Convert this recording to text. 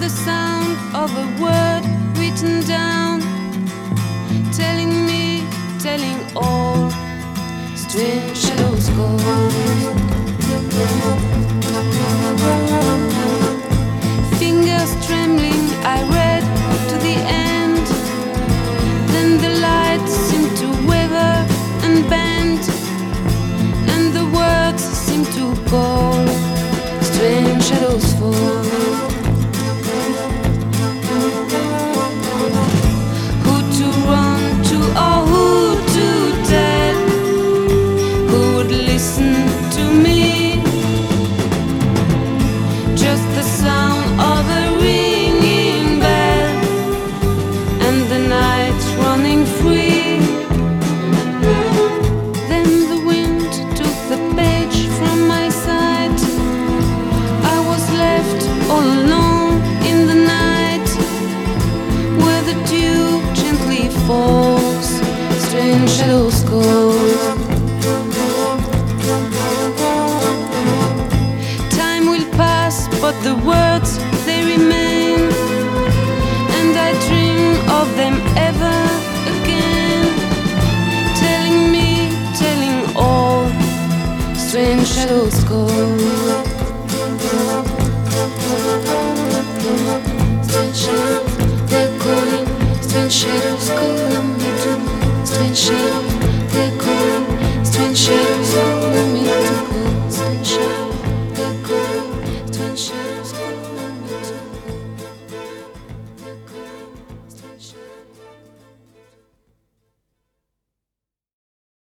the sound of a word written down, telling me, telling all, strange shadows go. Fingers trembling, I read to the end. Then the lights seemed to waver and bend, and the words seemed to call, strange shadows fall. Who to run to or who to tell? Who would listen to me? Just the sound of a ringing bell, and the night running free. Then the wind took the page from my sight. I was left all alone in the night, where the dew gently falls, strange shadows go. Time will pass, but the words, they remain, and I dream of them ever again, telling me, telling all, strange shadows go.